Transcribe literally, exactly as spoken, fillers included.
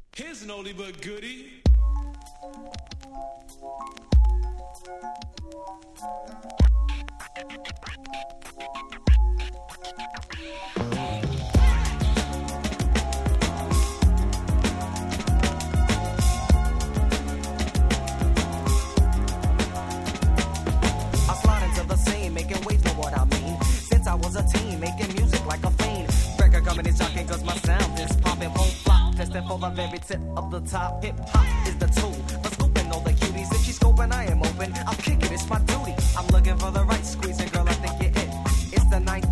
Here's an oldie but goodie. I slide into the scene, making waves, know what I mean. Since I was a teen, making music like a fiend. Record company's talking cause my sound is popping, won't flop. Testing for the very tip of the top. Hip hop is the tool for scooping all the cuties. If she's scoping, I am open. I'll kick it, it's my duty. I'm looking for the right squeeze, and girl, I think you're it. It's the ninth